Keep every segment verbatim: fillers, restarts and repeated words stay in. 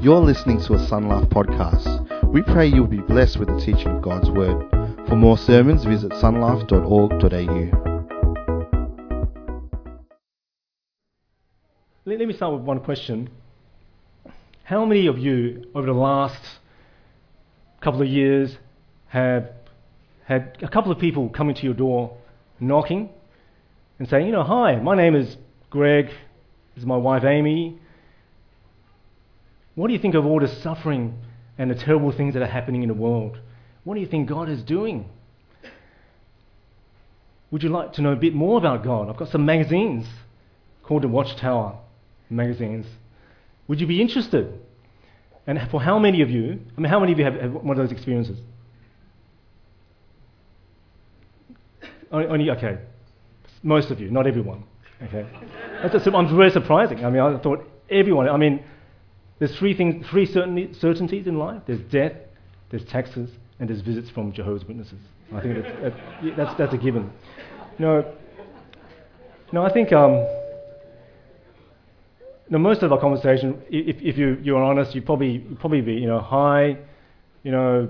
You're listening to a Sun Life podcast. We pray you'll be blessed with the teaching of God's Word. For more sermons, visit sunlife dot org dot a u. Let, let me start with one question. How many of you, over the last couple of years, have had a couple of people coming to your door, knocking, and saying, you know, hi, my name is Greg, this is my wife Amy. What do you think of all the suffering and the terrible things that are happening in the world? What do you think God is doing? Would you like to know a bit more about God? I've got some magazines called the Watchtower magazines. Would you be interested? And for how many of you, I mean, how many of you have, have one of those experiences? Only, only okay. Most of you, not everyone. Okay. That's a, I'm very surprising. I mean, I thought everyone, I mean, there's three things, three certainty, certainties in life. There's death, there's taxes, and there's visits from Jehovah's Witnesses. I think that's, that's, that's, that's a given. No, no, I think um, no, most of our conversation, if, if you, you're honest, you'd probably, you'd probably be, you know, hi, you know,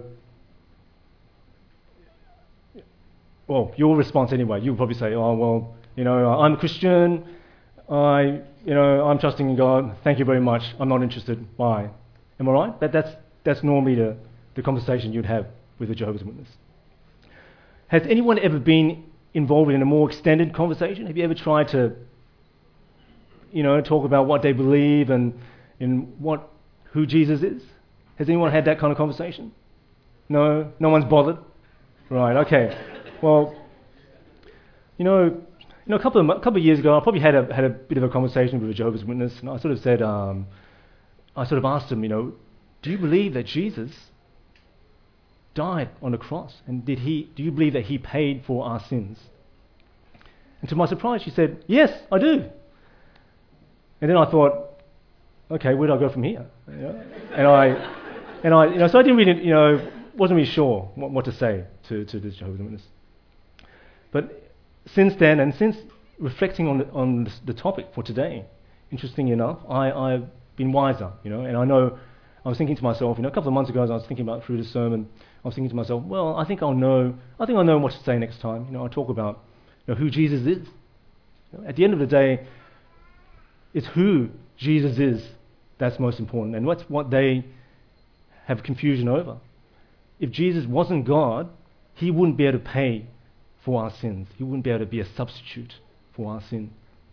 well, your response anyway, you'll probably say, oh, well, you know, I'm a Christian, I, you know, I'm trusting in God, thank you very much, I'm not interested, bye. Am I right? That, that's, that's normally the, the conversation you'd have with a Jehovah's Witness. Has anyone ever been involved in a more extended conversation? Have you ever tried to, you know, talk about what they believe and in what, who Jesus is? Has anyone had that kind of conversation? No? No one's bothered? Right, okay. Well, you know, you know, a couple of a couple of years ago, I probably had a had a bit of a conversation with a Jehovah's Witness, and I sort of said, um, I sort of asked him, you know, do you believe that Jesus died on the cross, and did he? Do you believe that he paid for our sins? And to my surprise, she said, yes, I do. And then I thought, okay, where do I go from here? You know? And I, and I, you know, so I didn't really, you know, wasn't really sure what, what to say to to this Jehovah's Witness. But since then, and since reflecting on the, on the topic for today, interestingly enough, I, I've been wiser, you know, and I know, I was thinking to myself, you know, a couple of months ago as I was thinking about through the sermon, I was thinking to myself, well, I think I'll know, I think I'll know what to say next time, you know, I'll talk about, you know, who Jesus is. You know, at the end of the day, it's who Jesus is that's most important, and what's what they have confusion over. If Jesus wasn't God, he wouldn't be able to pay for our sins. He wouldn't be able to be a substitute for our sin.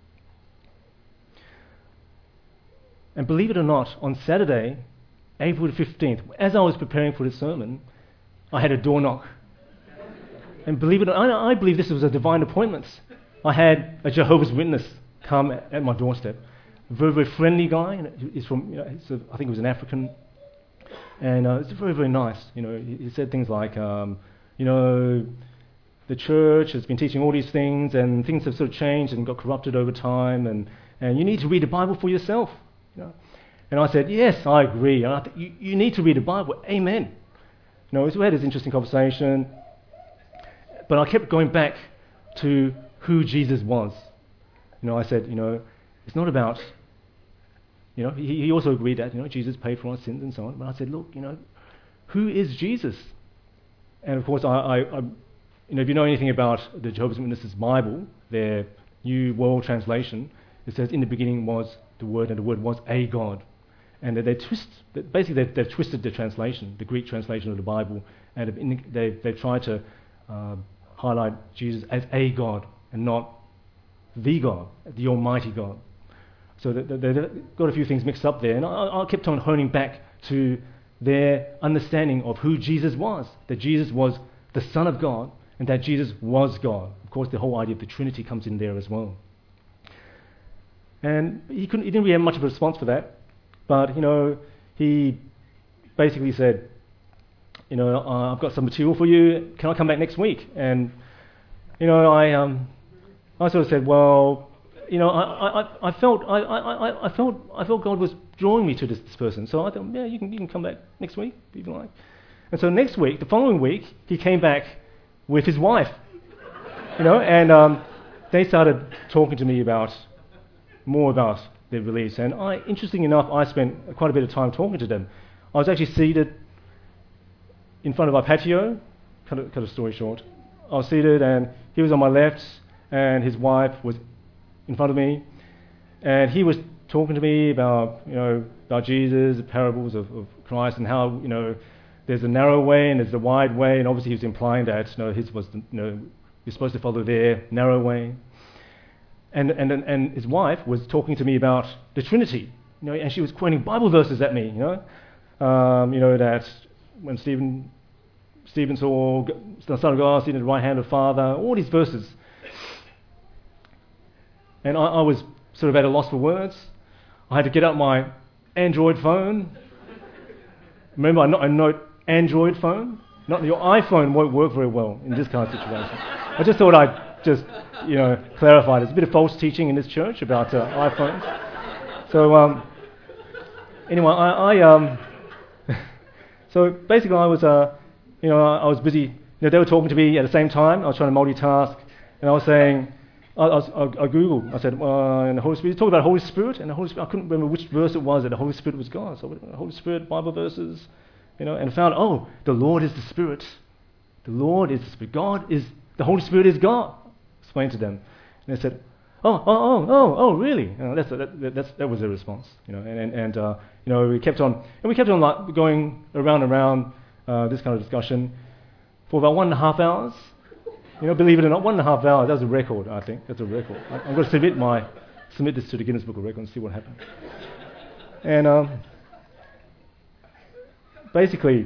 And believe it or not, on Saturday, April the fifteenth, as I was preparing for the sermon, I had a door knock. And believe it or not, I, I believe this was a divine appointment. I had a Jehovah's Witness come at, at my doorstep. A very, very friendly guy. And he's from, you know, he's a, I think he was an African. And uh, it's very, very nice. You know, he, he said things like, um, you know, the church has been teaching all these things, and things have sort of changed and got corrupted over time, and, and you need to read the Bible for yourself. You know? And I said, yes, I agree. And I th- you, you need to read the Bible. Amen. You know, so we had this interesting conversation, but I kept going back to who Jesus was. You know, I said, you know, it's not about, you know, he, he also agreed that, you know, Jesus paid for our sins and so on. But I said, look, you know, who is Jesus? And of course, I, I, I You know, if you know anything about the Jehovah's Witnesses Bible, their New World Translation, it says, in the beginning was the Word, and the Word was a God. And they, they twist, basically they've, they've twisted the translation, the Greek translation of the Bible, and they've, they've, they've tried to uh, highlight Jesus as a God, and not the God, the Almighty God. So they, they, they've got a few things mixed up there, and I, I kept on honing back to their understanding of who Jesus was, that Jesus was the Son of God, and that Jesus was God. Of course, the whole idea of the Trinity comes in there as well. And he, couldn't, he didn't really have much of a response for that, but, you know, he basically said, you know, uh, I've got some material for you, can I come back next week? And, you know, I um, I sort of said, well, you know, I, I, I felt I, I, I felt I felt God was drawing me to this, this person, so I thought, yeah, you can you can come back next week if you like. And so next week, the following week, he came back with his wife, you know, and um, they started talking to me about more about their beliefs. And I, interesting enough, I spent quite a bit of time talking to them. I was actually seated in front of our patio. Cut a, cut a story short. I was seated, and he was on my left, and his wife was in front of me, and he was talking to me about, you know, about Jesus, the parables of, of Christ, and how, you know, there's a narrow way and there's a wide way, and obviously he was implying that, you know, his was, the, you know, you're supposed to follow their narrow way. And and and his wife was talking to me about the Trinity, you know, and she was quoting Bible verses at me, you know, um, you know that when Stephen Stephen saw the Son of God sitting at the right hand of the Father, all these verses, and I, I was sort of at a loss for words. I had to get out my Android phone. Remember, I, no- I note Android phone. Not your iPhone won't work very well in this kind of situation. I just thought I'd just, you know, clarify. There's a bit of false teaching in this church about uh, iPhones. So um, anyway, I, I um, so basically I was, uh, you know, I was busy. You know, they were talking to me at the same time. I was trying to multitask, and I was saying, I, I, was, I, I googled. I said, uh, and the Holy Spirit. Talk about the Holy Spirit, and the Holy Spirit. I couldn't remember which verse it was that the Holy Spirit was God. So the Holy Spirit, Bible verses, you know, and found, oh, the Lord is the Spirit. The Lord is the Spirit. God is the Holy Spirit is God. Explained to them, and they said, oh, oh, oh, oh, oh, really? You know, that's, that, that's, that was their response. You know, and and, and uh, you know, we kept on, and we kept on like going around and around uh, this kind of discussion for about one and a half hours. You know, believe it or not, one and a half hours, that's a record, I think. That's a record. I, I'm going to submit my submit this to the Guinness Book of Records and see what happens. And um, basically,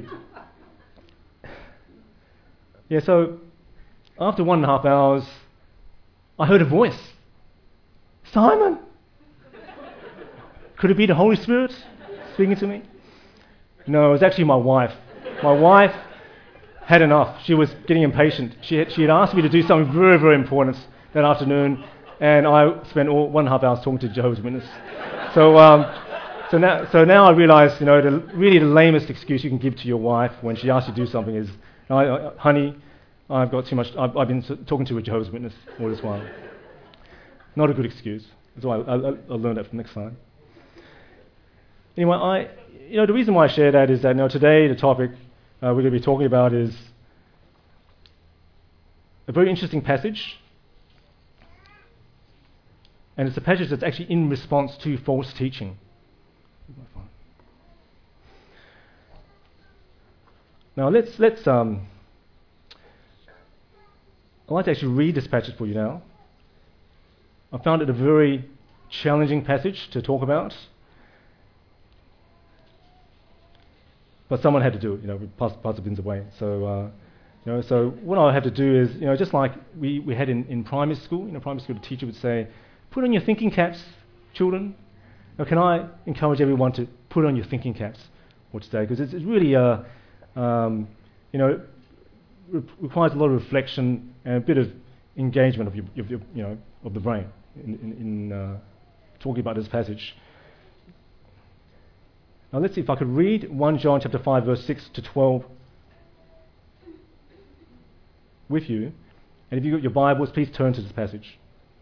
yeah, so after one and a half hours, I heard a voice. Simon! Could it be the Holy Spirit speaking to me? No, it was actually my wife. My wife had enough. She was getting impatient. She had, she had asked me to do something very, very important that afternoon, and I spent all one and a half hours talking to Jehovah's Witnesses. So, um, so now, so now I realise, you know, the, really the lamest excuse you can give to your wife when she asks you to do something is, I, I, "Honey, I've got too much. I've, I've been talking to a Jehovah's Witness all this while." Not a good excuse. So I, I, I'll learn that from next time. Anyway, I, you know, the reason why I share that is that, you know, today the topic Uh, we're going to be talking about is a very interesting passage, and it's a passage that's actually in response to false teaching. Now let's let's um, I'd like to actually read this passage for you now. I found it a very challenging passage to talk about. But someone had to do it, you know, we passed, passed the bins away. So, uh, you know, so what I have to do is, you know, just like we, we had in, in primary school, you know, primary school, the teacher would say, put on your thinking caps, children. Now, can I encourage everyone to put on your thinking caps for today? Because it's, it's really, uh, um, you know, re- requires a lot of reflection and a bit of engagement of your, of your you know, of the brain in, in, in uh, talking about this passage. Now let's see if I could read First John chapter five, verse six to twelve with you. And if you've got your Bibles, please turn to this passage.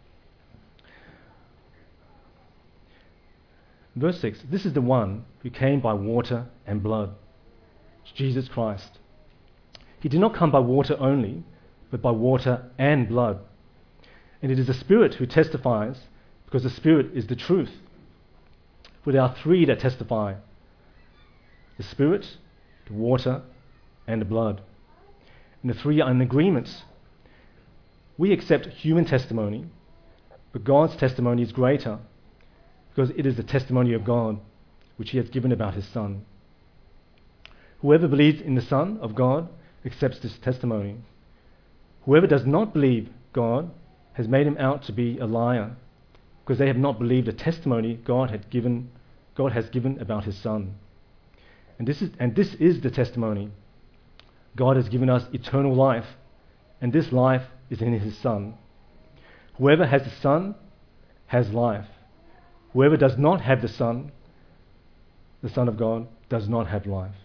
Verse six, this is the one who came by water and blood, Jesus Christ. He did not come by water only, but by water and blood. And it is the Spirit who testifies, because the Spirit is the truth. For there are three that testify: the Spirit, the water, and the blood. And the three are in agreement. We accept human testimony, but God's testimony is greater, because it is the testimony of God, which He has given about His Son. Whoever believes in the Son of God accepts this testimony. Whoever does not believe God has made him out to be a liar, because they have not believed the testimony God had given, God has given about His Son. And this is and this is the testimony. God has given us eternal life, and this life is in His Son. Whoever has the Son has life. Whoever does not have the Son, the Son of God, does not have life.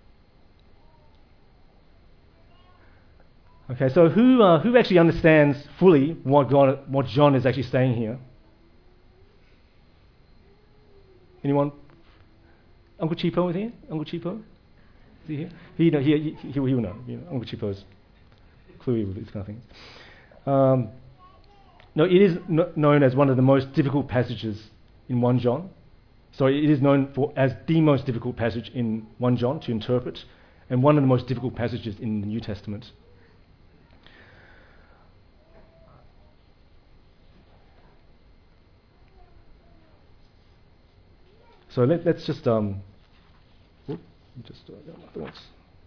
Okay, so who uh, who actually understands fully what God, what John is actually saying here? Anyone? Uncle Cheapo is here? Uncle Cheapo? Is he here? He, know, he, he, he, he will know. You know. Uncle Cheapo's cluey with these kind of things. Um, no, it is no, known as one of the most difficult passages in First John. So it is known for as the most difficult passage in First John to interpret, and one of the most difficult passages in the New Testament. So let, let's just um, whoop, just uh, my thoughts.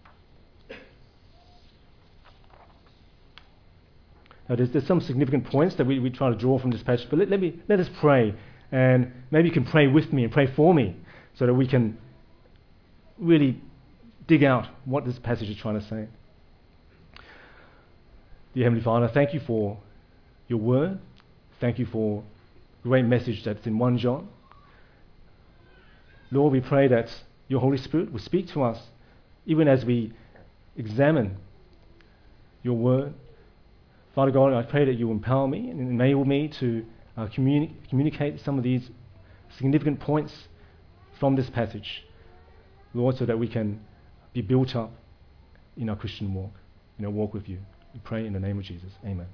Now there's, there's some significant points that we, we try to draw from this passage, but let, let me let us pray, and maybe you can pray with me and pray for me, so that we can really dig out what this passage is trying to say. Dear Heavenly Father, thank you for your word. Thank you for the great message that's in First John. Lord, we pray that your Holy Spirit will speak to us even as we examine your word. Father God, I pray that you empower me and enable me to uh, communi- communicate some of these significant points from this passage, Lord, so that we can be built up in our Christian walk, in our walk with you. We pray in the name of Jesus. Amen.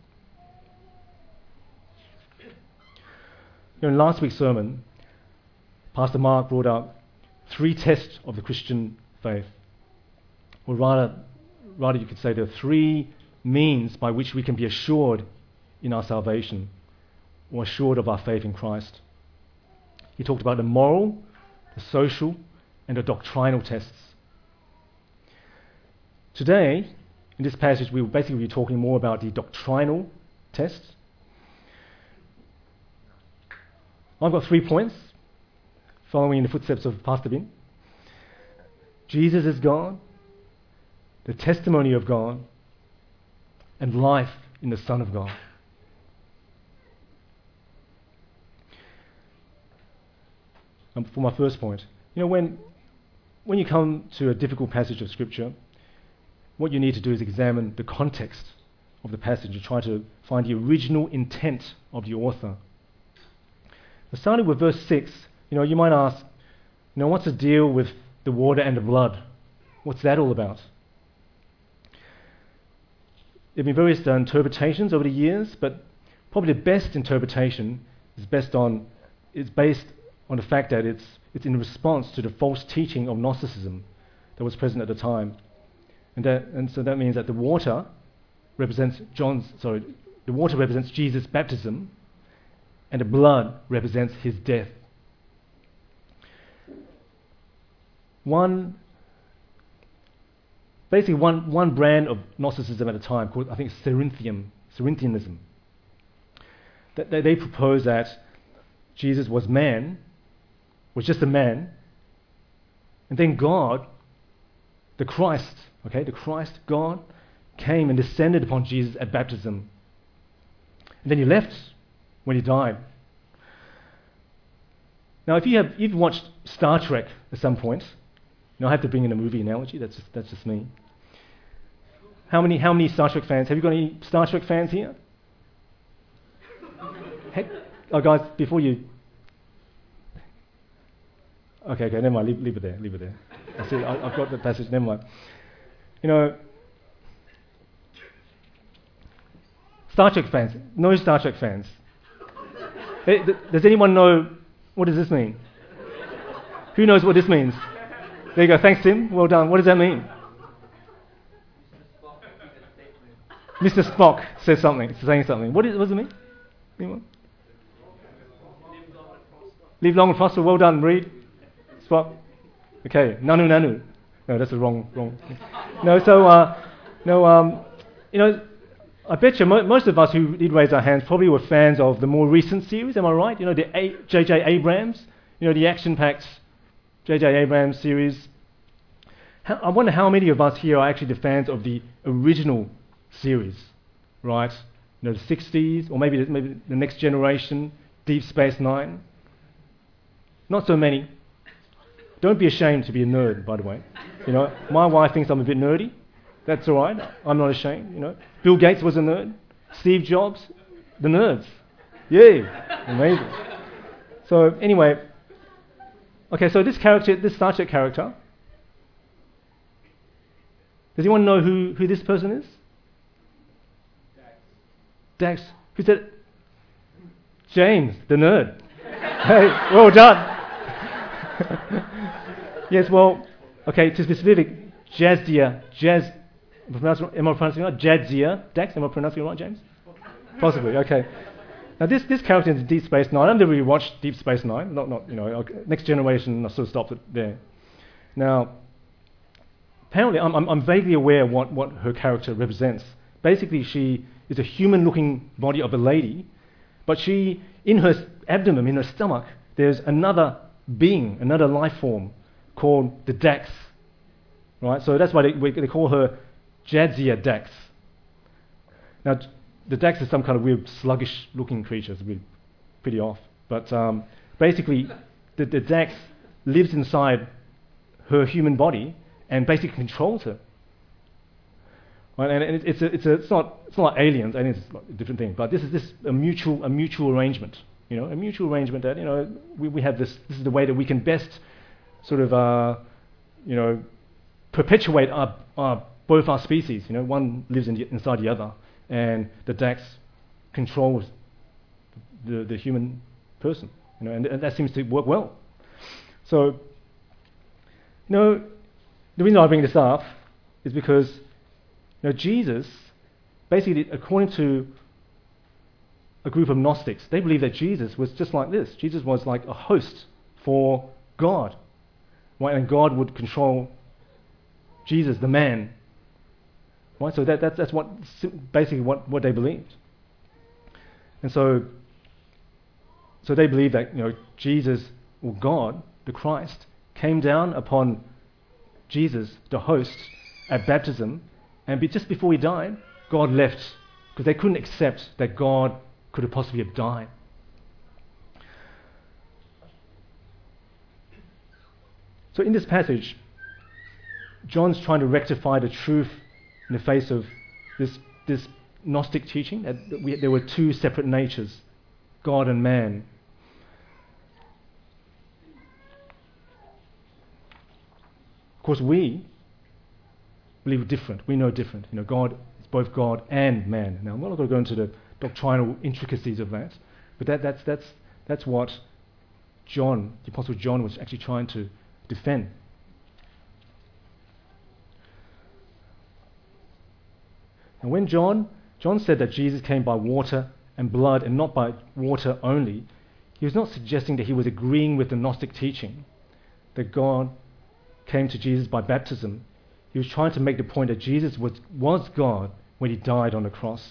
You know, in last week's sermon, Pastor Mark brought up three tests of the Christian faith. Or rather, rather you could say there are three means by which we can be assured in our salvation, or assured of our faith in Christ. He talked about the moral, the social, and the doctrinal tests. Today, in this passage, we will basically be talking more about the doctrinal tests. I've got three points, following in the footsteps of Pastor Bin. Jesus is God, the testimony of God, and life in the Son of God. Um, for my first point, you know, when when you come to a difficult passage of Scripture, what you need to do is examine the context of the passage and try to find the original intent of the author. But starting with verse six, you know, you might ask, you know, what's the deal with the water and the blood? What's that all about? There have been various uh, interpretations over the years, but probably the best interpretation is based on is based on the fact that it's it's in response to the false teaching of Gnosticism that was present at the time, and that and so that means that the water represents John's sorry the water represents Jesus' baptism, and the blood represents his death. One, basically one, one brand of Gnosticism at a time called, I think, Cerinthian, Cerinthianism. That they, they propose that Jesus was man, was just a man, and then God, the Christ, okay, the Christ, God, came and descended upon Jesus at baptism. And then he left when he died. Now, if you have you've watched Star Trek at some point, you know, I have to bring in a movie analogy. That's just, that's just me. How many how many Star Trek fans? Have you got any Star Trek fans here? Hey, oh, guys, before you. Okay, okay, never mind. Leave, leave it there. Leave it there. I see. I, I've got the passage. Never mind. You know, Star Trek fans. No Star Trek fans. Hey, th- does anyone know what does this mean? Who knows what this means? There you go. Thanks, Tim. Well done. What does that mean? Mister Spock says something. It's saying something. What, is, what does it mean? Anyone? Live long and prosper. Well done, Reed. Spock. Okay. Nanu nanu. No, that's the wrong wrong. No. So uh, no. Um, you know, I bet you mo- most of us who did raise our hands probably were fans of the more recent series. Am I right? You know, the A- J J Abrams. You know, the action-packed J J Abrams series. How, I wonder how many of us here are actually the fans of the original series, right? You know, the sixties, or maybe the, maybe the Next Generation, Deep Space Nine. Not so many. Don't be ashamed to be a nerd, by the way. You know, my wife thinks I'm a bit nerdy. That's all right. I'm not ashamed. You know, Bill Gates was a nerd. Steve Jobs, the nerds. Yay! Amazing. So anyway. Okay, so this character, this Star Trek character, does anyone know who, who this person is? Dax. Who's that? James, the nerd. Hey, well done. Yes, well, okay, to be specific, Jadzia, Jazz, am I pronouncing it right? Jadzia, Dax, am I pronouncing it right, James? Possibly, okay. Now this, this character in Deep Space Nine, I've never really watched Deep Space Nine, not, not you know, Next Generation, I sort of stopped it there. Now, apparently I'm, I'm, I'm vaguely aware what, what her character represents. Basically, she is a human-looking body of a lady, but she, in her abdomen, in her stomach, there's another being, another life form called the Dax, right? So that's why they, we, they call her Jadzia Dax. Now, the Dax is some kind of weird sluggish-looking creature. It's really pretty off. But um, basically, the, the Dax lives inside her human body and basically controls her. Right? And it, it's, a, it's, a, it's not it's not like aliens. Aliens is a different thing. But this is this a mutual a mutual arrangement. You know, a mutual arrangement that you know we, we have this. This is the way that we can best sort of uh, you know perpetuate our, our both our species. You know, one lives in the, inside the other. And the Dax controls the, the human person, you know, and, and that seems to work well. So, you know, the reason I bring this up is because, you know, Jesus, basically, according to a group of Gnostics, they believe that Jesus was just like this. Jesus was like a host for God, right? And God would control Jesus, the man. Right, so that, that's, that's what basically what, what they believed. And so so they believed that you know Jesus, or God, the Christ, came down upon Jesus, the host, at baptism, and be, just before he died, God left, because they couldn't accept that God could have possibly have died. So in this passage, John's trying to rectify the truth in the face of this this Gnostic teaching that we, there were two separate natures, God and man. Of course, we believe different. We know different. You know, God is both God and man. Now, I'm not going to go into the doctrinal intricacies of that, but that, that's that's that's what John, the Apostle John, was actually trying to defend. And when John, John said that Jesus came by water and blood and not by water only, he was not suggesting that he was agreeing with the Gnostic teaching that God came to Jesus by baptism. He was trying to make the point that Jesus was, was God when he died on the cross.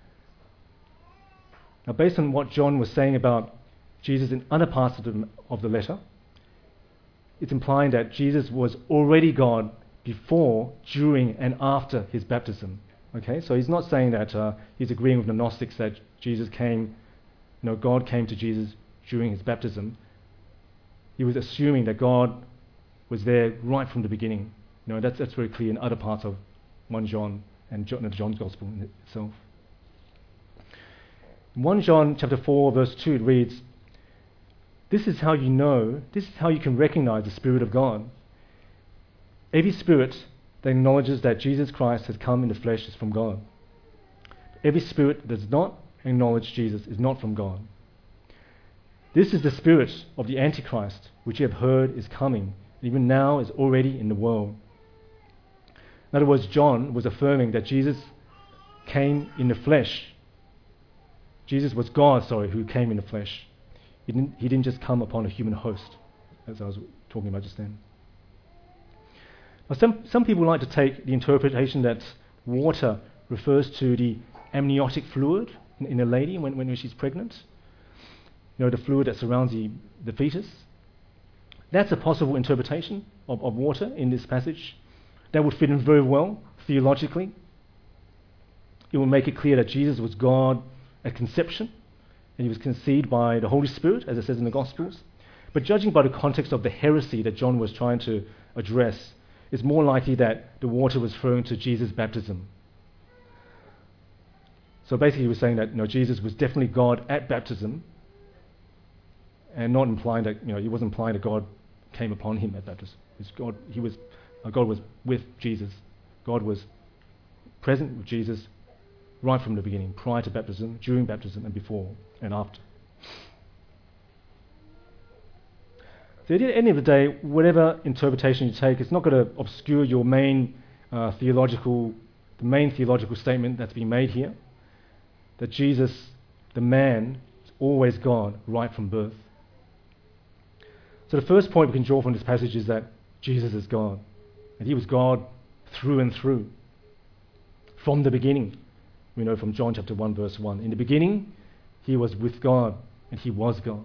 Now, based on what John was saying about Jesus in other parts of the, of the letter, it's implying that Jesus was already God before, during, and after his baptism. Okay, so he's not saying that uh, he's agreeing with the Gnostics that Jesus came, you know, God came to Jesus during his baptism. He was assuming that God was there right from the beginning. You know, that's that's very clear in other parts of First John and John, and John's Gospel in itself. In First John chapter four, verse two, it reads, "This is how you know, this is how you can recognize the Spirit of God. Every spirit that acknowledges that Jesus Christ has come in the flesh is from God. Every spirit that does not acknowledge Jesus is not from God. This is the spirit of the Antichrist, which you have heard is coming, and even now is already in the world." In other words, John was affirming that Jesus came in the flesh. Jesus was God, sorry, who came in the flesh. He didn't, he didn't just come upon a human host, as I was talking about just then. Now, some, some people like to take the interpretation that water refers to the amniotic fluid in, in a lady when, when she's pregnant. You know, the fluid that surrounds the, the fetus. That's a possible interpretation of, of water in this passage. That would fit in very well theologically. It will make it clear that Jesus was God at conception, and he was conceived by the Holy Spirit, as it says in the Gospels. But judging by the context of the heresy that John was trying to address, it's more likely that the water was referring to Jesus' baptism. So basically he was saying that you know, Jesus was definitely God at baptism, and not implying that, you know, he wasn't implying that God came upon him at baptism. God, he was, uh, God was with Jesus. God was present with Jesus right from the beginning, prior to baptism, during baptism, and before and after. So at the end of the day, whatever interpretation you take, it's not going to obscure your main uh, theological, the main theological statement that's being made here, that Jesus, the man, is always God right from birth. So the first point we can draw from this passage is that Jesus is God, and he was God through and through, from the beginning. We know from John chapter one, verse one. In the beginning, he was with God, and he was God.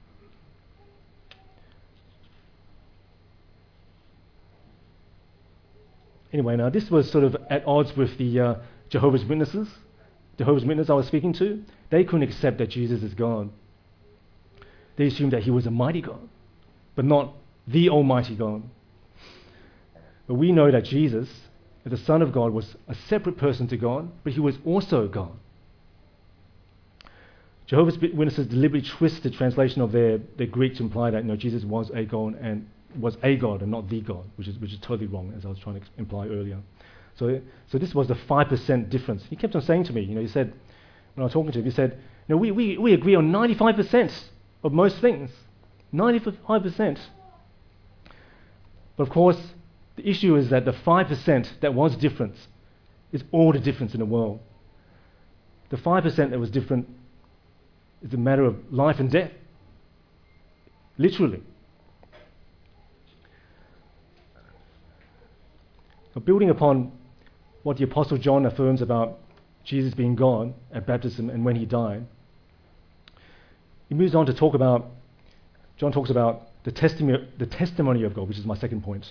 Anyway, now this was sort of at odds with the uh, Jehovah's Witnesses. Jehovah's Witnesses I was speaking to, they couldn't accept that Jesus is God. They assumed that he was a mighty God, but not the Almighty God. But we know that Jesus, the Son of God, was a separate person to God, but he was also God. Jehovah's Witnesses deliberately twist the translation of their, their Greek to imply that, you know, Jesus was a God and was a God and not the God, which is which is totally wrong, as I was trying to imply earlier. So, so this was the five percent difference. He kept on saying to me, you know, he said, when I was talking to him, he said, you know, we, we, we agree on ninety-five percent of most things. ninety-five percent. But of course, the issue is that the five percent that was different is all the difference in the world. The five percent that was different is a matter of life and death. Literally. Now, building upon what the Apostle John affirms about Jesus being God at baptism and when he died, he moves on to talk about, John talks about the testimony, the testimony of God, which is my second point.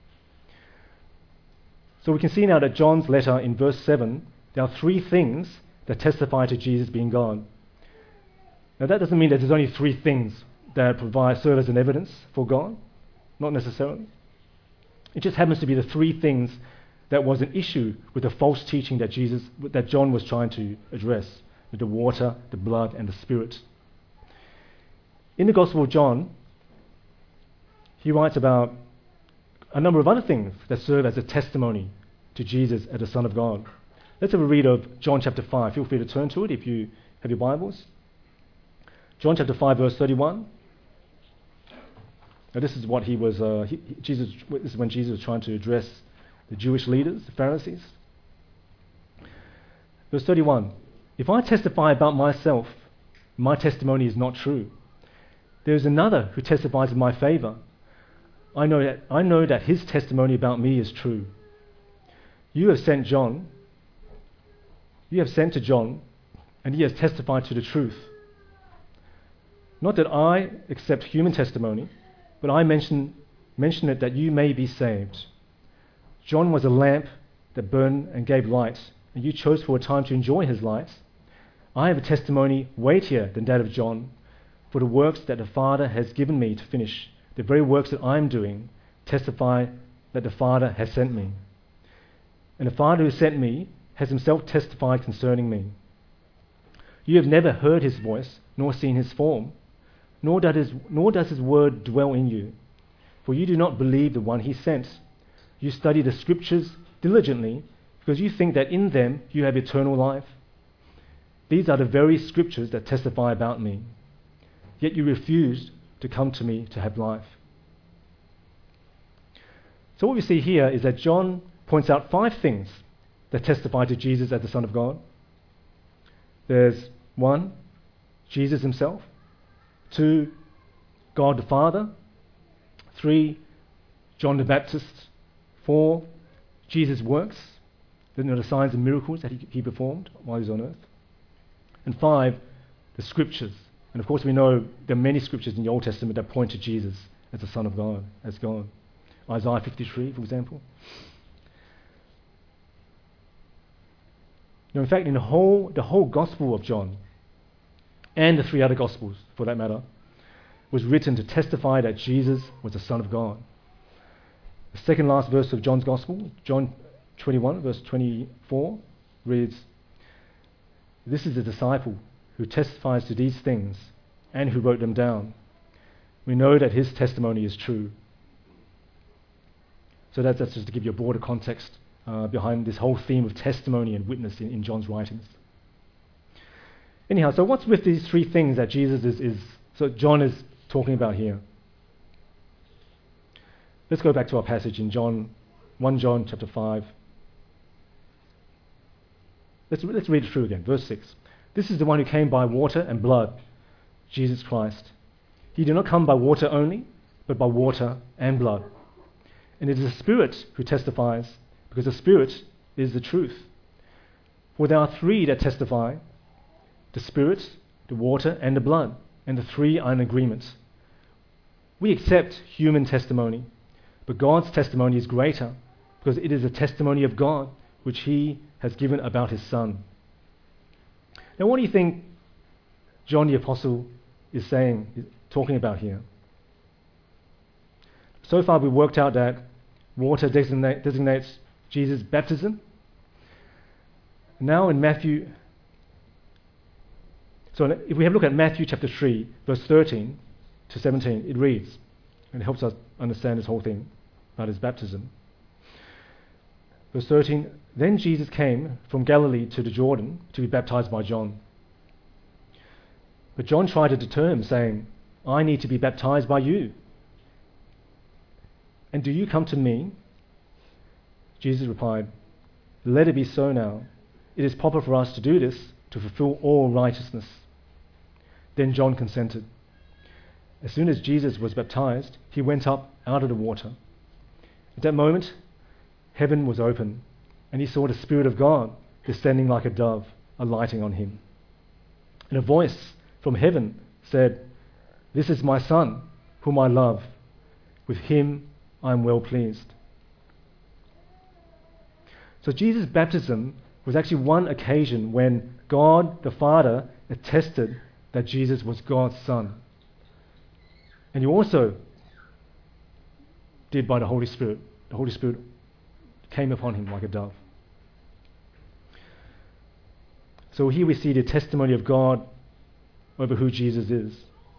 So we can see now that John's letter in verse seven, there are three things that testify to Jesus being God. Now that doesn't mean that there's only three things that provide, serve as an evidence for God, not necessarily. It just happens to be the three things that was an issue with the false teaching that Jesus, that John was trying to address, with the water, the blood, and the Spirit. In the Gospel of John, he writes about a number of other things that serve as a testimony to Jesus as the Son of God. Let's have a read of John chapter five. Feel free to turn to it if you have your Bibles. John chapter five, verse thirty-one. Now this is what he was, uh, he, Jesus, this is when Jesus was trying to address the Jewish leaders, the Pharisees. Verse thirty-one, if I testify about myself, my testimony is not true. There is another who testifies in my favor. I know that, I know that his testimony about me is true. You have sent John, you have sent to John, and he has testified to the truth. Not that I accept human testimony, but I mention, mention it that you may be saved. John was a lamp that burned and gave light, and you chose for a time to enjoy his light. I have a testimony weightier than that of John, for the works that the Father has given me to finish, the very works that I am doing, testify that the Father has sent me. And the Father who sent me has himself testified concerning me. You have never heard his voice, nor seen his form, nor does his, nor does his word dwell in you, for you do not believe the one he sent. You study the Scriptures diligently, because you think that in them you have eternal life. These are the very Scriptures that testify about me. Yet you refused to come to me to have life. So what we see here is that John points out five things that testify to Jesus as the Son of God. There's one, Jesus himself. Two, God the Father. Three, John the Baptist. Four, Jesus' works, you know, the signs and miracles that he, he performed while he was on earth. And five, the Scriptures. And of course we know there are many Scriptures in the Old Testament that point to Jesus as the Son of God, as God. Isaiah fifty-three, for example. Now, in fact, in the whole, the whole Gospel of John, and the three other Gospels, for that matter, was written to testify that Jesus was the Son of God. The second last verse of John's Gospel, John twenty-one, verse twenty-four, reads, "This is the disciple who testifies to these things and who wrote them down. We know that his testimony is true." So that's, that's just to give you a broader context uh, behind this whole theme of testimony and witness in, in John's writings. Anyhow, so what's with these three things that Jesus is, is so John is talking about here? Let's go back to our passage in John, First John chapter five. Let's, let's read it through again. Verse six. This is the one who came by water and blood, Jesus Christ. He did not come by water only, but by water and blood. And it is the Spirit who testifies, because the Spirit is the truth. For there are three that testify, the Spirit, the water, and the blood, and the three are in agreement. We accept human testimony, but God's testimony is greater, because it is a testimony of God, which He has given about His Son. Now, what do you think John the Apostle is saying, is talking about here? So far, we've worked out that water designate, designates Jesus' baptism. Now in Matthew, so if we have a look at Matthew chapter three, verse thirteen to seventeen, it reads, and it helps us understand this whole thing about His baptism. Verse thirteen, then Jesus came from Galilee to the Jordan to be baptized by John. But John tried to deter him, saying, I need to be baptized by you, and do you come to me? Jesus replied, let it be so now. It is proper for us to do this to fulfill all righteousness. Then John consented. As soon as Jesus was baptized, he went up out of the water. At that moment, heaven was open, and he saw the Spirit of God descending like a dove, alighting on him. And a voice from heaven said, this is my Son, whom I love. With him I am well pleased. So Jesus' baptism was actually one occasion when God the Father attested that Jesus was God's Son. And he also did by the Holy Spirit. The Holy Spirit came upon him like a dove. So here we see the testimony of God over who Jesus is.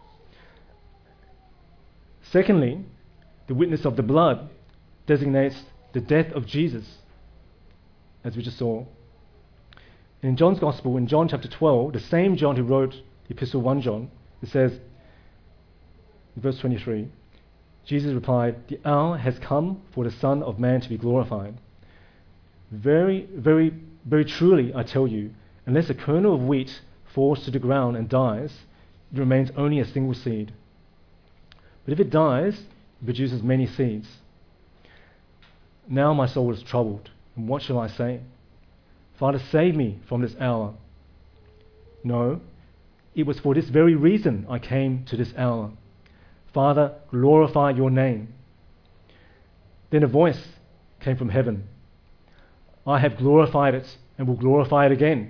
Secondly, the witness of the blood designates the death of Jesus, as we just saw. In John's Gospel, in John chapter twelve, the same John who wrote the Epistle First John, it says, in verse twenty-three, Jesus replied, the hour has come for the Son of Man to be glorified. Very, very, very truly, I tell you, unless a kernel of wheat falls to the ground and dies, it remains only a single seed. But if it dies, it produces many seeds. Now my soul is troubled, and what shall I say? Father, save me from this hour. No, it was for this very reason I came to this hour. Father, glorify your name. Then a voice came from heaven. I have glorified it and will glorify it again.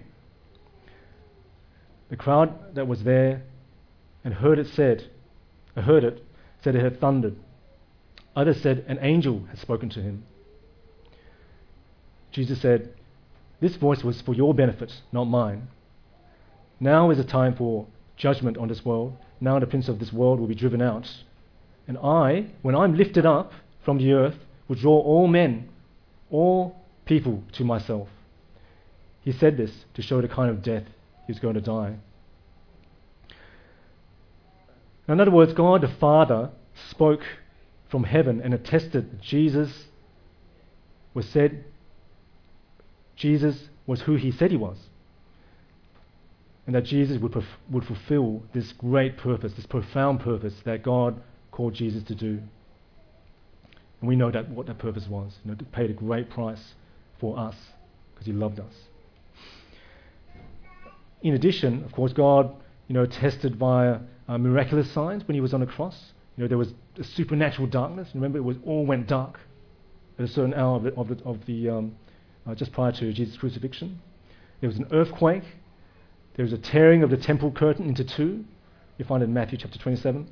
The crowd that was there and heard it said, I heard it, said it had thundered. Others said an angel had spoken to him. Jesus said, this voice was for your benefit, not mine. Now is the time for judgment on this world. Now the prince of this world will be driven out. And I, when I'm lifted up from the earth, will draw all men, all people to myself. He said this to show the kind of death he was going to die. Now, in other words, God the Father spoke from heaven and attested that Jesus was said, Jesus was who he said he was. And that Jesus would, perf- would fulfill this great purpose, this profound purpose that God called Jesus to do. And we know that what that purpose was, you know, to pay a great price for us because he loved us. In addition, of course, God, you know, tested via uh, miraculous signs when he was on the cross. You know, there was a supernatural darkness. Remember, it was all went dark at a certain hour of the, of the, of the um, uh, just prior to Jesus' crucifixion. There was an earthquake. There was a tearing of the temple curtain into two. You find it in Matthew chapter twenty-seven.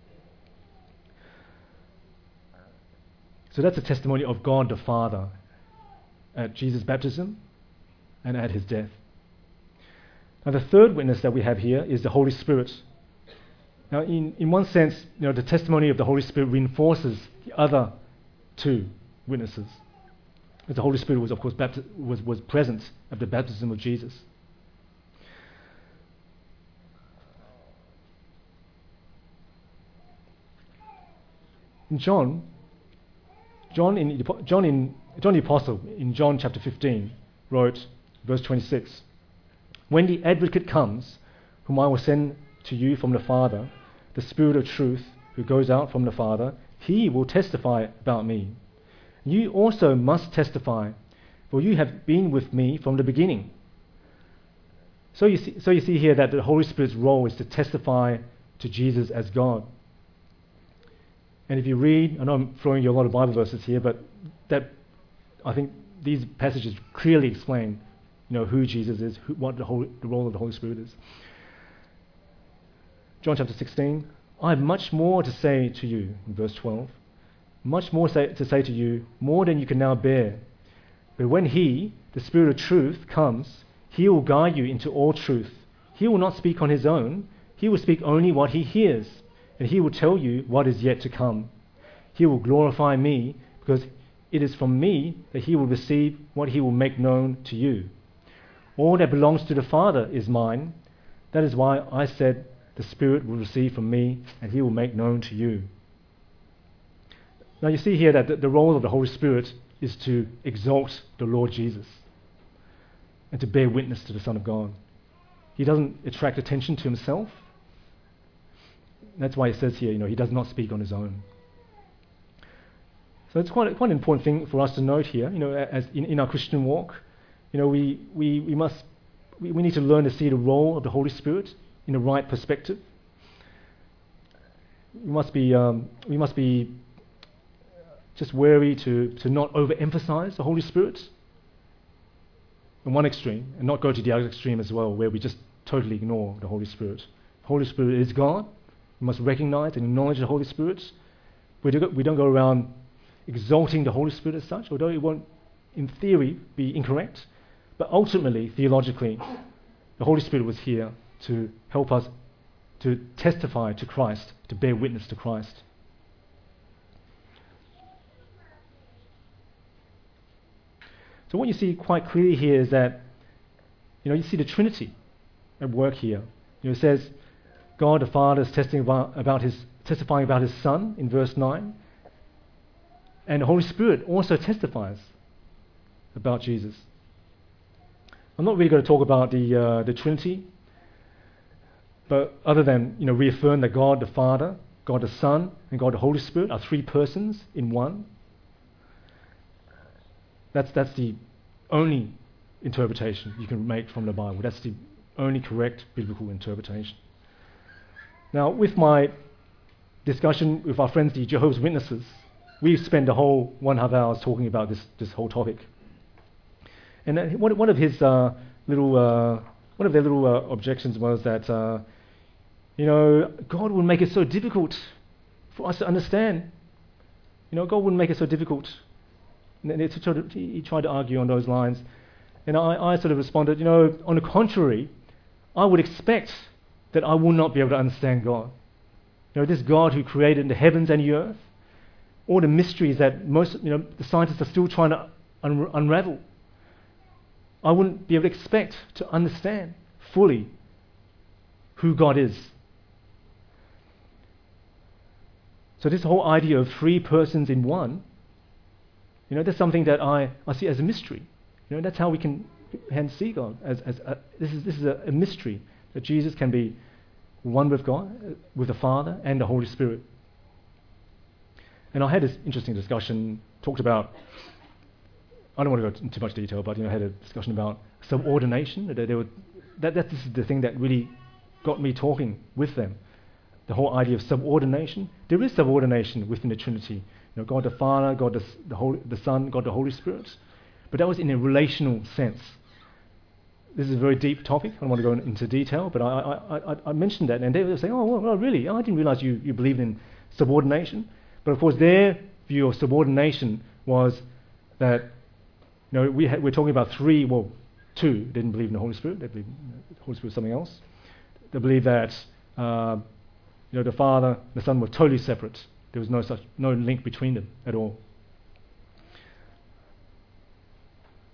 So that's a testimony of God the Father at Jesus' baptism and at his death. Now the third witness that we have here is the Holy Spirit. Now in, in one sense, you know, the testimony of the Holy Spirit reinforces the other two witnesses. As the Holy Spirit was, of course, bapti- was, was present at the baptism of Jesus. In John, John in, John in John the Apostle, in John chapter fifteen, wrote, verse twenty-six, "When the Advocate comes, whom I will send to you from the Father, the Spirit of truth, who goes out from the Father, he will testify about me. You also must testify, for you have been with me from the beginning." So you see, so you see here that the Holy Spirit's role is to testify to Jesus as God. And if you read, I know I'm throwing you a lot of Bible verses here, but that I think these passages clearly explain, you know, who Jesus is, who, what the, Holy, the role of the Holy Spirit is. John chapter sixteen, "I have much more to say to you," in verse twelve, "much more say, to say to you, more than you can now bear. But when he, the Spirit of truth, comes, he will guide you into all truth. He will not speak on his own. He will speak only what he hears, and he will tell you what is yet to come. He will glorify me, because it is from me that he will receive what he will make known to you. All that belongs to the Father is mine. That is why I said the Spirit will receive from me, and he will make known to you." Now you see here that the, the role of the Holy Spirit is to exalt the Lord Jesus and to bear witness to the Son of God. He doesn't attract attention to himself. That's why it says here, you know, he does not speak on his own. So it's quite, quite an important thing for us to note here, you know, as in, in our Christian walk. You know, we, we, we must we, we need to learn to see the role of the Holy Spirit in the right perspective. We must be um, we must be just wary to, to not overemphasize the Holy Spirit in one extreme and not go to the other extreme as well, where we just totally ignore the Holy Spirit. The Holy Spirit is God. We must recognize and acknowledge the Holy Spirit. We don't, we don't go around exalting the Holy Spirit as such, although it won't, in theory, be incorrect. But ultimately, theologically, the Holy Spirit was here to help us to testify to Christ, to bear witness to Christ. So what you see quite clearly here is that, you know, you see the Trinity at work here. You know, it says God the Father is testifying about, about his testifying about his Son in verse nine, and the Holy Spirit also testifies about Jesus. I'm not really going to talk about the uh, the Trinity, but other than, you know, reaffirm that God the Father, God the Son, and God the Holy Spirit are three persons in one. That's that's the only interpretation you can make from the Bible. That's the only correct biblical interpretation. Now, with my discussion with our friends, the Jehovah's Witnesses, we spent the whole one and a half hours talking about this this whole topic. And uh, one one of his uh, little uh, one of their little uh, objections was that uh, you know, God would make it so difficult for us to understand. You know, God wouldn't make it so difficult. And it sort of, he tried to argue on those lines, and I, I sort of responded, you know, on the contrary, I would expect that I will not be able to understand God. You know, this God who created the heavens and the earth, all the mysteries that most, you know, the scientists are still trying to un- unravel. I wouldn't be able to expect to understand fully who God is. So this whole idea of three persons in one, you know, that's something that I, I see as a mystery. You know, that's how we can hence see God. As, as a, this is this is a, a mystery, that Jesus can be one with God, uh, with the Father and the Holy Spirit. And I had this interesting discussion, talked about, I don't want to go into too much detail, but, you know, I had a discussion about subordination. That, they would, that, that this is the thing that really got me talking with them. The whole idea of subordination. There is subordination within the Trinity. You know, God the Father, God the, the, Holy, the Son, God the Holy Spirit. But that was in a relational sense. This is a very deep topic. I don't want to go into detail, but I, I, I, I mentioned that, and they were saying, oh, well, well really? I didn't realize you, you believed in subordination. But of course, their view of subordination was that, you know, we had, we're talking about three, well, two didn't believe in the Holy Spirit. They believed the Holy Spirit was something else. They believed that, uh, you know, the Father, the Son were totally separate. There was no such, no link between them at all.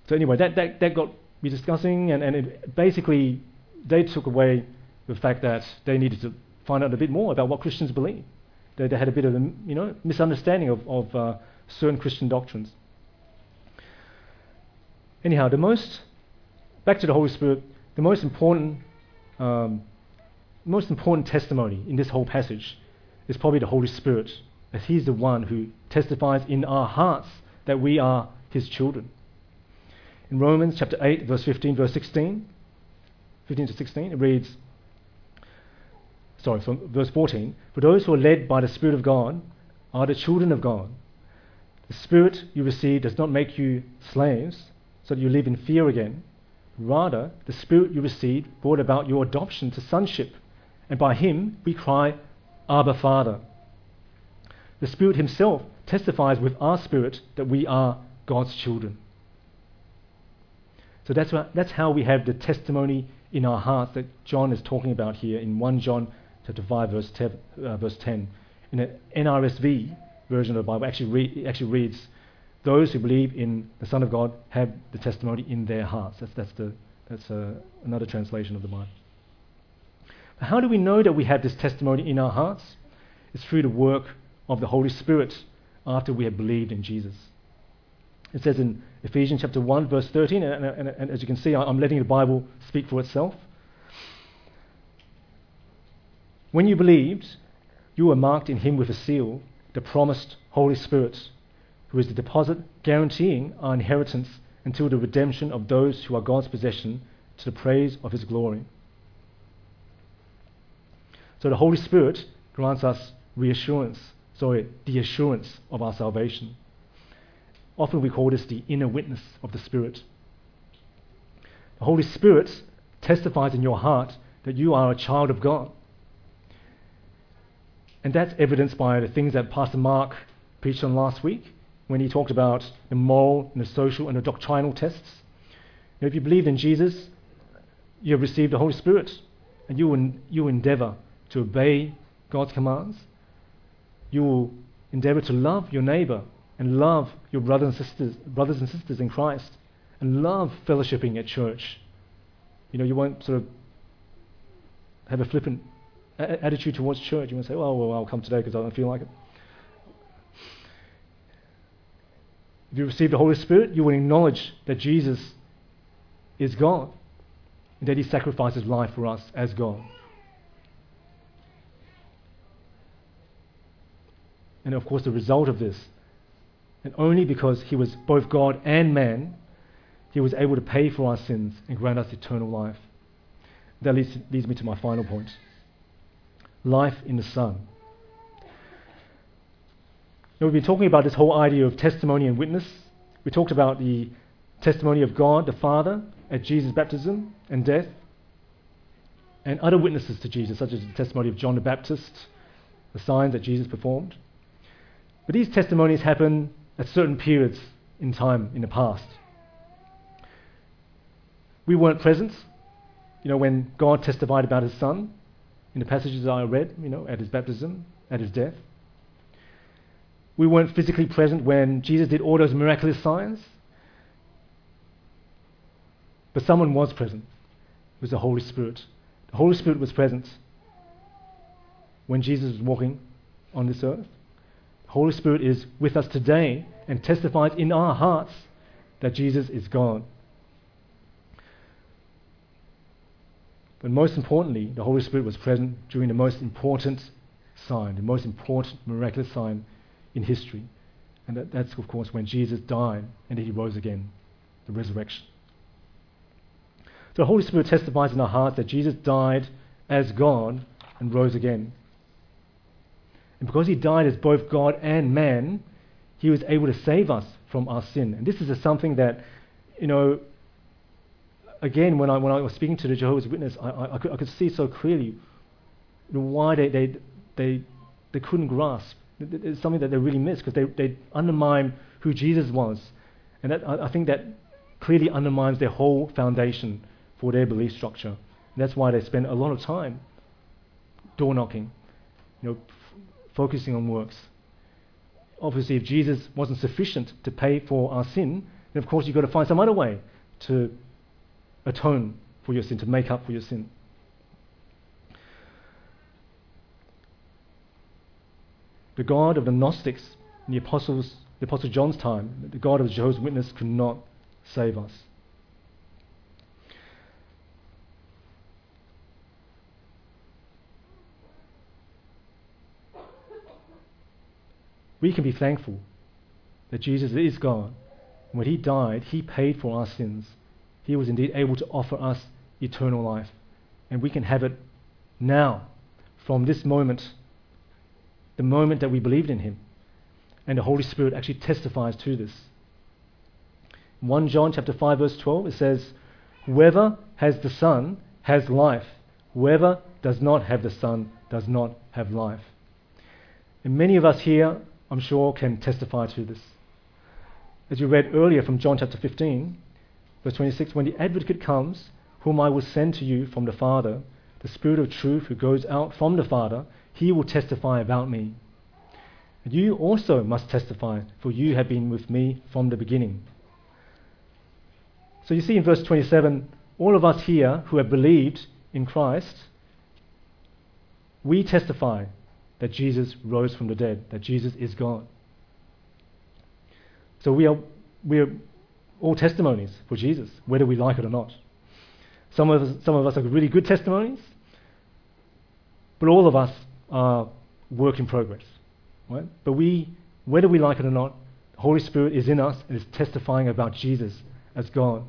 So anyway, that, that, that got me discussing, and, and it basically they took away the fact that they needed to find out a bit more about what Christians believe. They, they had a bit of a you know misunderstanding of, of uh, certain Christian doctrines. Anyhow, the most back to the Holy Spirit, the most important um, most important testimony in this whole passage is probably the Holy Spirit, as He's the one who testifies in our hearts that we are His children. In Romans chapter eight, verse fifteen, verse sixteen, fifteen to sixteen, it reads, sorry, from verse fourteen, for those who are led by the Spirit of God are the children of God. The Spirit you receive does not make you slaves, so that you live in fear again. Rather, the Spirit you received brought about your adoption to sonship, and by Him we cry, Abba, Father. The Spirit Himself testifies with our spirit that we are God's children. So that's, what, that's how we have the testimony in our hearts that John is talking about here in First John chapter five, verse ten. Uh, verse ten. In the N R S V version of the Bible, actually re- it actually reads, those who believe in the Son of God have the testimony in their hearts. That's, that's, the, that's uh, another translation of the Bible. How do we know that we have this testimony in our hearts? It's through the work of the Holy Spirit after we have believed in Jesus. It says in Ephesians chapter one, verse thirteen, and, and, and as you can see, I'm letting the Bible speak for itself. When you believed, you were marked in Him with a seal, the promised Holy Spirit, who is the deposit guaranteeing our inheritance until the redemption of those who are God's possession, to the praise of His glory. So the Holy Spirit grants us reassurance, sorry, the assurance of our salvation. Often we call this the inner witness of the Spirit. The Holy Spirit testifies in your heart that you are a child of God. And that's evidenced by the things that Pastor Mark preached on last week, when he talked about the moral and the social and the doctrinal tests. Now, if you believe in Jesus, you have received the Holy Spirit, and you will, you will endeavor to obey God's commands. You will endeavor to love your neighbor and love your brothers and sisters, brothers and sisters in Christ, and love fellowshipping at church. You know, you won't sort of have a flippant a- attitude towards church. You won't say, "Oh, well, I'll come today because I don't feel like it." If you receive the Holy Spirit, you will acknowledge that Jesus is God, and that He sacrificed His life for us as God. And of course, the result of this, and only because He was both God and man, He was able to pay for our sins and grant us eternal life. That leads, leads me to my final point. Life in the Son. Now, we've been talking about this whole idea of testimony and witness. We talked about the testimony of God the Father at Jesus' baptism and death, and other witnesses to Jesus, such as the testimony of John the Baptist, the signs that Jesus performed. But these testimonies happen at certain periods in time in the past. We weren't present, you know, when God testified about His Son in the passages I read, you know, at His baptism, at His death. We weren't physically present when Jesus did all those miraculous signs. But someone was present. It was the Holy Spirit. The Holy Spirit was present when Jesus was walking on this earth. The Holy Spirit is with us today and testifies in our hearts that Jesus is God. But most importantly, the Holy Spirit was present during the most important sign, the most important miraculous sign in history. And that, that's, of course, when Jesus died and He rose again, the resurrection. So the Holy Spirit testifies in our hearts that Jesus died as God and rose again. And because He died as both God and man, He was able to save us from our sin. And this is something that, you know, again, when I when I was speaking to the Jehovah's Witness, I, I, I, could, I could see so clearly, you know, why they, they, they, they couldn't grasp. It's something that they really missed, because they, they undermine who Jesus was. And that, I, I think that clearly undermines their whole foundation for their belief structure. And that's why they spend a lot of time door knocking, you know, f- focusing on works. Obviously, if Jesus wasn't sufficient to pay for our sin, then of course you've got to find some other way to atone for your sin, to make up for your sin. The God of the Gnostics in the apostles, the Apostle John's time, the God of Jehovah's Witnesses could not save us. We can be thankful that Jesus is God. When he died, he paid for our sins. He was indeed able to offer us eternal life. And we can have it now, from this moment, the moment that we believed in him. And the Holy Spirit actually testifies to this. In First John chapter five verse twelve, it says, "Whoever has the Son has life. Whoever does not have the Son does not have life." And many of us here, I'm sure, can testify to this. As you read earlier from John chapter fifteen, verse twenty-six, "When the Advocate comes, whom I will send to you from the Father, the Spirit of truth who goes out from the Father, he will testify about me. And you also must testify, for you have been with me from the beginning." So you see in verse twenty-seven, all of us here who have believed in Christ, we testify that Jesus rose from the dead, that Jesus is God. So we are we are all testimonies for Jesus, whether we like it or not. Some of us, some of us are really good testimonies, but all of us are work in progress, right? But we, whether we like it or not, the Holy Spirit is in us and is testifying about Jesus as God.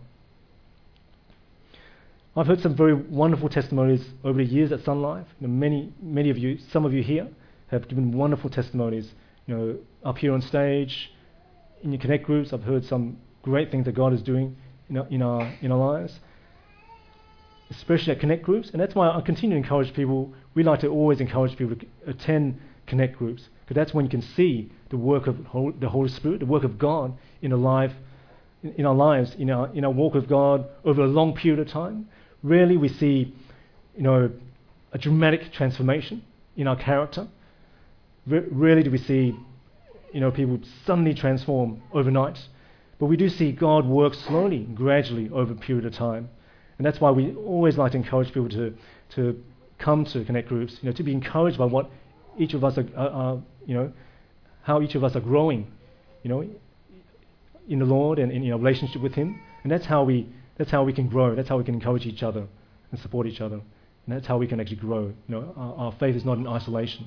I've heard some very wonderful testimonies over the years at Sun Life. You know, many, many of you, some of you here, have given wonderful testimonies. You know, up here on stage, in your Connect groups, I've heard some great things that God is doing in our, in our, in our lives, especially at Connect groups. And that's why I continue to encourage people. We like to always encourage people to attend Connect groups, because that's when you can see the work of Hol- the Holy Spirit, the work of God in, a life, in, in our lives, in our, in our walk with God over a long period of time. Rarely we see, you know, a dramatic transformation in our character. R- rarely do we see, you know, people suddenly transform overnight. But we do see God work slowly, gradually over a period of time. And that's why we always like to encourage people to to come to Connect groups, you know, to be encouraged by what each of us are, are, are you know, how each of us are growing, you know, in the Lord and in our relationship with Him. And that's how we that's how we can grow. That's how we can encourage each other and support each other. And that's how we can actually grow. You know, our, our faith is not in isolation.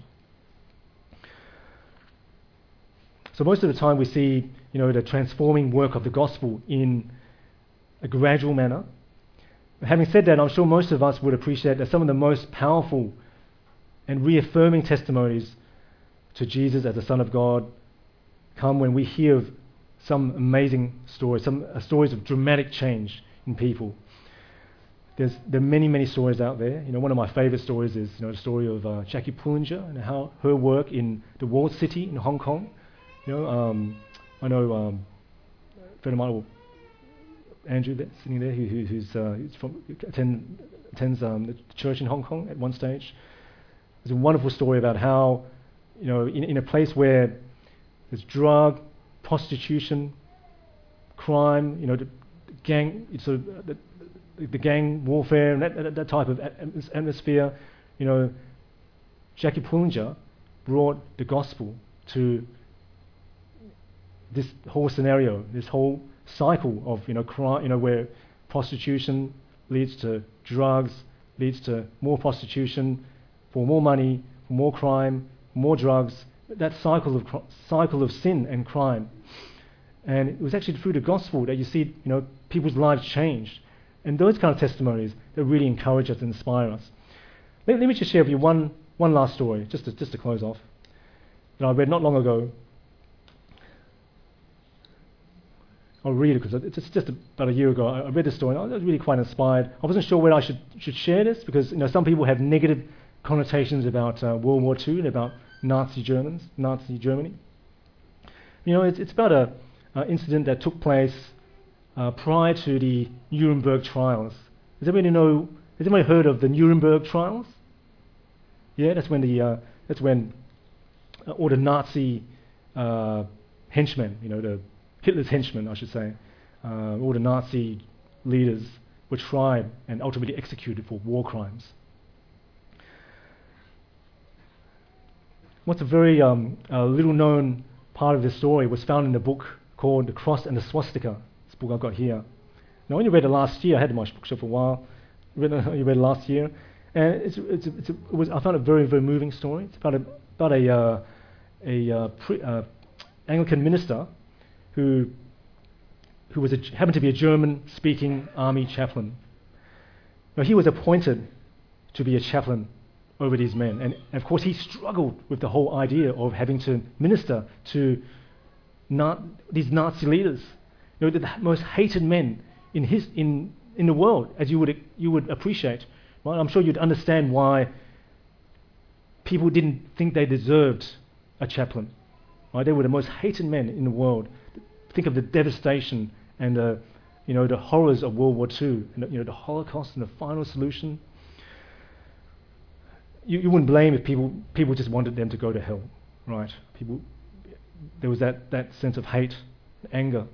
So most of the time we see, you know, the transforming work of the gospel in a gradual manner. Having said that, I'm sure most of us would appreciate that some of the most powerful and reaffirming testimonies to Jesus as the Son of God come when we hear of some amazing stories, some uh, stories of dramatic change in people. There's there are many, many stories out there. You know, one of my favorite stories is, you know, the story of uh, Jackie Pullinger and how her work in the walled city in Hong Kong. You know, um, I know um, a friend of mine, Andrew, there, sitting there, who, who, who's, uh, who's from attend, attends um, the church in Hong Kong at one stage. There's a wonderful story about how, you know, in, in a place where there's drug, prostitution, crime, you know, the, the gang, sort of the, the, the gang warfare and that, that, that type of atmosphere, you know, Jackie Pullinger brought the gospel to this whole scenario, this whole cycle of, you know, crime, you know, where prostitution leads to drugs, leads to more prostitution, for more money, for more crime, more drugs. That cycle of cr- cycle of sin and crime. And it was actually through the gospel that you see, you know, people's lives changed. And those kind of testimonies that really encourage us and inspire us. Let, let me just share with you one one last story, just to, just to close off, that I read not long ago. I'll read it because it's just about a year ago. I read this story and I was really quite inspired. I wasn't sure whether I should should share this because, you know, some people have negative connotations about uh, World War Two and about Nazi Germans, Nazi Germany. You know, it's it's about a uh, incident that took place uh, prior to the Nuremberg trials. Does anybody know? Has anybody heard of the Nuremberg trials? Yeah, that's when the uh, that's when uh, all the Nazi uh, henchmen, you know, the Hitler's henchmen, I should say, uh, all the Nazi leaders were tried and ultimately executed for war crimes. What's a very um, uh, little known part of this story was found in a book called The Cross and the Swastika. This book I've got here. Now, I only read it last year. I had it in my bookshelf for a while. I read it, I read it last year, and it's, it's, it's a, it was, I found it a very, very moving story. It's about a about a uh, a uh, pre, uh, Anglican minister who who was a, happened to be a German-speaking army chaplain. Now, he was appointed to be a chaplain over these men, and, and of course he struggled with the whole idea of having to minister to na- these Nazi leaders, you know, the most hated men in his in in the world, as you would you would appreciate. Right? I'm sure you'd understand why people didn't think they deserved a chaplain. Right? They were the most hated men in the world. Think of the devastation and the you know the horrors of World War Two, and the, you know the Holocaust and the final solution. You, you wouldn't blame if people people just wanted them to go to hell, right? People, there was that, that sense of hate, anger.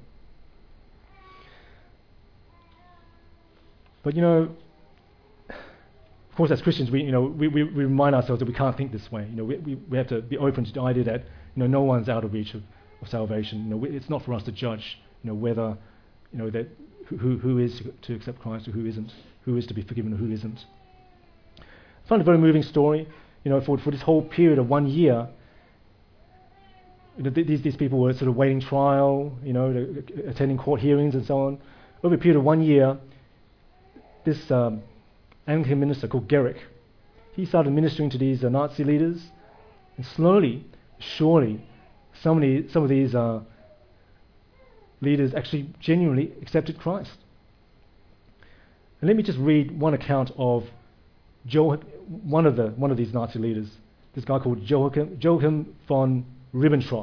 But you know, of course, as Christians, we you know we, we, we remind ourselves that we can't think this way. You know, we, we we have to be open to the idea that you know no one's out of reach of, of salvation. You know, we, it's not for us to judge you know whether you know that who who is to accept Christ or who isn't, who is to be forgiven or who isn't. I found a very moving story, you know, for, for this whole period of one year. You know, th- these, these people were sort of waiting trial, you know, the, attending court hearings and so on. Over a period of one year, this um, Anglican minister called Garrick, he started ministering to these uh, Nazi leaders, and slowly, surely, some of, the, some of these uh, leaders actually genuinely accepted Christ. And let me just read one account of Jo- one of the one of these Nazi leaders, this guy called Joachim, Joachim von Ribbentrop.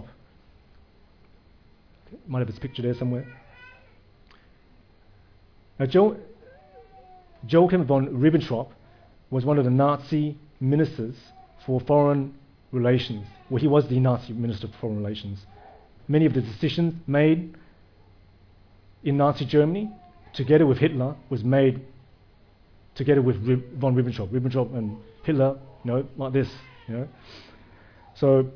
Might have his picture there somewhere. Now, jo- Joachim von Ribbentrop was one of the Nazi ministers for foreign relations. Well, he was the Nazi minister for foreign relations. Many of the decisions made in Nazi Germany, together with Hitler, was made together with Rib- von Ribbentrop, Ribbentrop and Hitler, you know, like this, you know. So,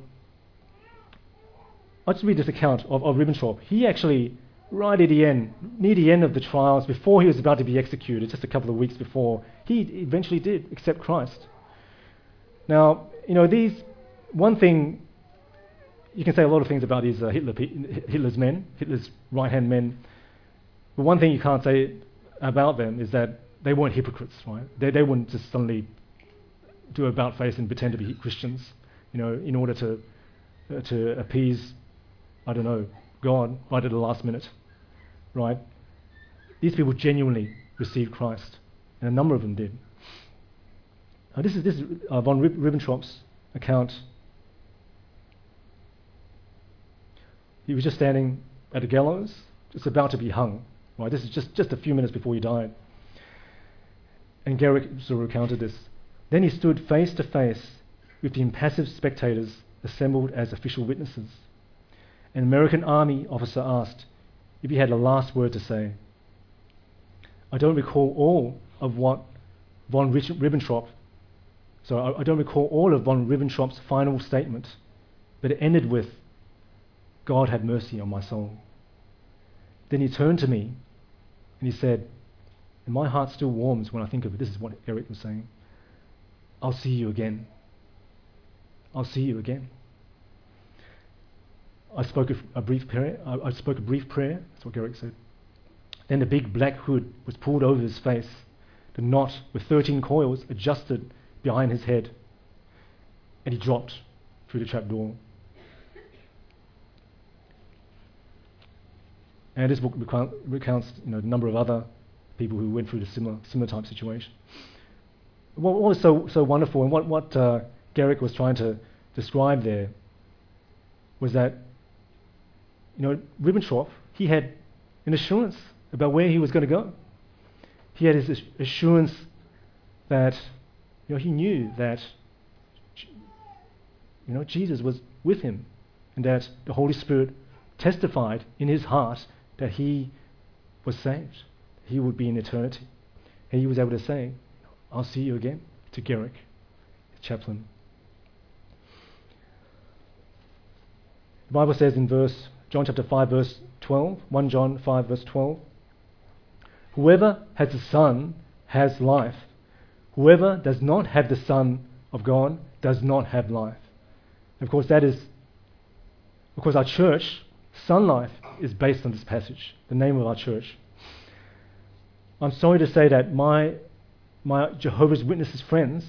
I'll just read this account of, of Ribbentrop. He actually, right at the end, near the end of the trials, before he was about to be executed, just a couple of weeks before, he eventually did accept Christ. Now, you know, these, one thing, you can say a lot of things about these uh, Hitler, Hitler's men, Hitler's right-hand men, but one thing you can't say about them is that they weren't hypocrites, right? They they wouldn't just suddenly do about face and pretend to be Christians, you know, in order to uh, to appease, I don't know, God right at the last minute, right? These people genuinely received Christ, and a number of them did. Now this is this is uh, von Rib- Ribbentrop's account. He was just standing at the gallows, just about to be hung. Right? This is just, just a few minutes before he died. And Garrick sort of recounted this. Then he stood face to face with the impassive spectators assembled as official witnesses. An American army officer asked if he had a last word to say. I don't recall all of what von Ribbentrop, so I, I don't recall all of von Ribbentrop's final statement, but it ended with, God have mercy on my soul. Then he turned to me and he said, and my heart still warms when I think of it. This is what Eric was saying. I'll see you again. I'll see you again. I spoke a, a brief prayer. I, I spoke a brief prayer. That's what Garrick said. Then the big black hood was pulled over his face. The knot with thirteen coils adjusted behind his head, and he dropped through the trap door. And this book recount, recounts, you know, the number of other people who went through the similar similar type situation. What, what was so so wonderful, and what what uh, Garrick was trying to describe there, was that, you know, Ribbentrop, he had an assurance about where he was going to go. He had his assurance that, you know, he knew that, you know, Jesus was with him, and that the Holy Spirit testified in his heart that he was saved. He would be in eternity. And he was able to say, I'll see you again, to Garrick, the chaplain. The Bible says in verse, John chapter five verse twelve, First John five verse twelve, whoever has the Son has life. Whoever does not have the Son of God does not have life. And of course that is, of course our church, Sun Life, is based on this passage, the name of our church. I'm sorry to say that my my Jehovah's Witnesses friends,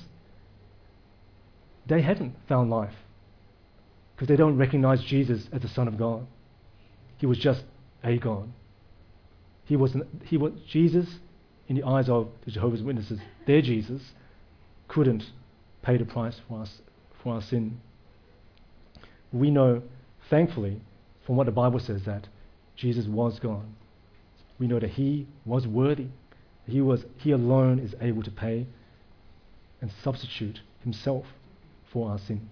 they haven't found life because they don't recognize Jesus as the Son of God. He was just a God. He was he was Jesus in the eyes of the Jehovah's Witnesses. Their Jesus couldn't pay the price for us for our sin. We know, thankfully, from what the Bible says, that Jesus was God. We know that he was worthy. He was he alone is able to pay and substitute himself for our sin.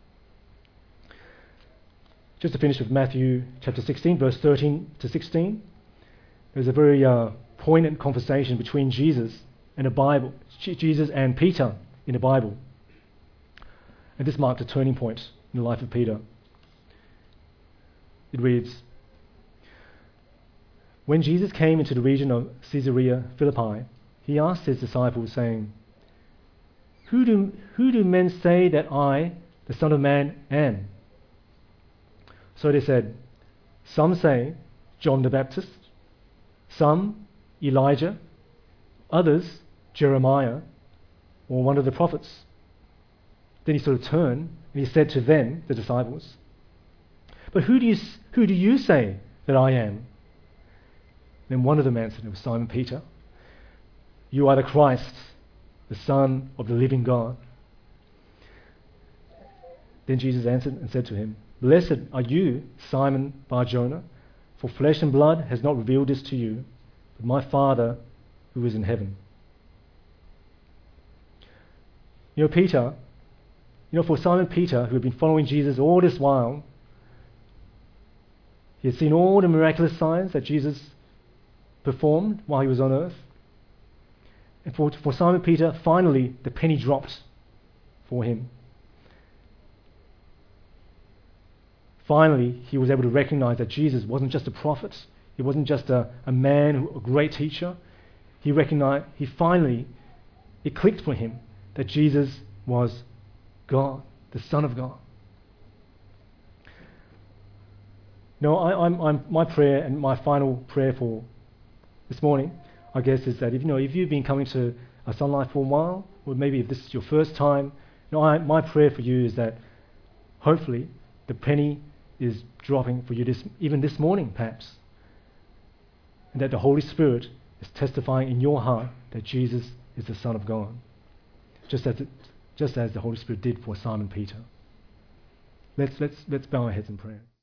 Just to finish with Matthew chapter sixteen, verse thirteen to sixteen, there's a very uh, poignant conversation between Jesus and the Bible, Jesus and Peter in the Bible. And this marked a turning point in the life of Peter. It reads, when Jesus came into the region of Caesarea Philippi, he asked his disciples, saying, Who do, who do men say that I, the Son of Man, am? So they said, some say John the Baptist, some Elijah, others Jeremiah, or one of the prophets. Then he sort of turned and he said to them, the disciples, But who do you, who do you say that I am? Then one of them answered, it was Simon Peter, You are the Christ, the Son of the living God. Then Jesus answered and said to him, Blessed are you, Simon Bar-Jonah, for flesh and blood has not revealed this to you, but my Father who is in heaven. You know, Peter, you know, for Simon Peter, who had been following Jesus all this while, he had seen all the miraculous signs that Jesus performed while he was on earth. And for, for Simon Peter, finally, the penny dropped for him. Finally, he was able to recognize that Jesus wasn't just a prophet. He wasn't just a, a man, a great teacher. He recognized, he finally, it clicked for him that Jesus was God, the Son of God. No, I, I'm, I'm, my prayer and my final prayer for this morning, I guess, is that if you know if you've been coming to a Sun Life for a while, or maybe if this is your first time, you know, I, my prayer for you is that hopefully the penny is dropping for you this, even this morning, perhaps, and that the Holy Spirit is testifying in your heart that Jesus is the Son of God, just as it, just as the Holy Spirit did for Simon Peter. Let's let's let's bow our heads in prayer.